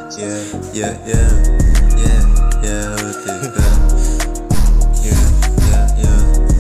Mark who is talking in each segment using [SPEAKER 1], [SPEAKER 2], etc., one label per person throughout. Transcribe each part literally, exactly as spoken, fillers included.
[SPEAKER 1] Yeah, yeah, yeah, yeah, yeah, o T K. Yeah, yeah, yeah,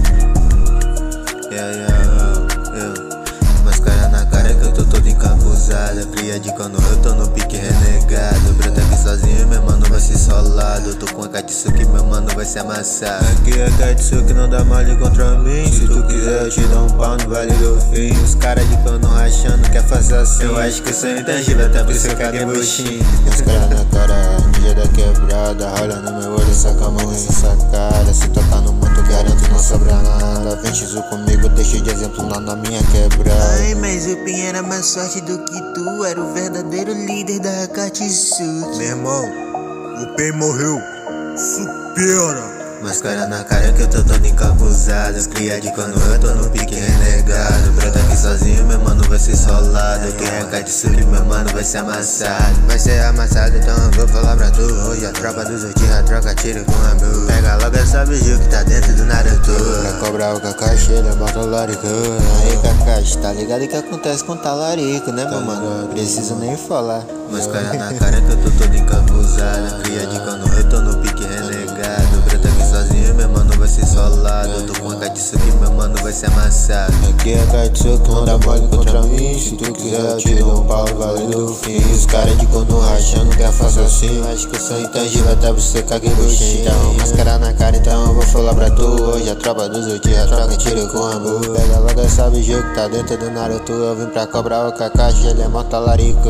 [SPEAKER 1] yeah, yeah, yeah. Máscara na cara que eu tô todo encapuzado. Cria de cano, eu tô no pique renegado. Brota aqui sozinho, meu mano vai ser solado. Eu tô com a Katsuki, meu mano vai se amassar. Aqui é Katsuki, não dá mole contra mim. Se tu quiser eu te dou um pau no Vale do Fim. Os caras de cano rachando quer fazer assim. Eu acho que eu sou intangível, até por isso eu caguei buchinho.
[SPEAKER 2] Máscara na cara, ninja da quebrada. Olha no meu olho, saca a mão nessa cara. Se tocar no manto, garanto não sobra nada. Vem X comigo, deixa de exemplo lá na minha quebrada.
[SPEAKER 3] Ai, mas o Pin era mais sorte do que tu. Era o verdadeiro líder da Katsuki.
[SPEAKER 1] Meu irmão, o Pin morreu. Supera. Máscara na cara que eu tô todo encapuzado. Cria de cano, eu tô no pique renegado. Brota aqui sozinho, meu mano vai ser solado. Quem é Katsuki, meu mano vai ser amassado. Vai ser amassado, então eu vou falar pra tu. Hoje a tropa dos Uchiha troca tiro com a Blue. Pega logo essa biju que tá dentro do Naruto.
[SPEAKER 2] Pra cobrar o Kakashi, ele é talarico. Aí Kakashi, tá ligado o que acontece com talarico, né meu mano? Preciso nem falar.
[SPEAKER 1] Máscara na cara que eu tô todo encapuzado. Cria de cano, eu tô no pique renegado. Brota aqui sozinho, meu mano vai ser solado. Eu tô com a Katsuki, meu mano vai ser amassado.
[SPEAKER 2] Aqui é Katsuki, não dá mole contra mim. Se tu quiser eu te dou um pau no Vale do Fim. Os caras de cano rachando quer fazer assim. Acho que eu sou intangível, até você caguei buchinho. Então máscara na cara, então eu vou falar pra tu. Hoje a tropa dos Uchiha troca tiro com a Blue. Pega logo essa biju que tá dentro do Naruto. Eu vim pra cobrar o Kakashi, ele é mó talarico.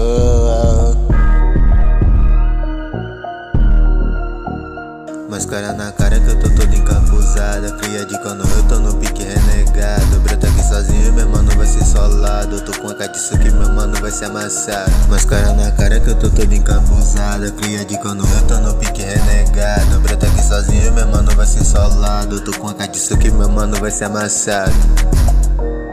[SPEAKER 1] Máscara na cara que eu tô todo encapuzado. Cria de cano, eu tô no pique renegado. Brota aqui sozinho, meu mano vai ser solado. Eu tô com a Katsuki, meu mano vai se amassar. Máscara na cara que eu tô todo encapuzado. Cria de cano, eu tô no pique renegado. Brota aqui sozinho, meu mano vai ser solado. Eu tô com a Katsuki, meu mano vai se amassar.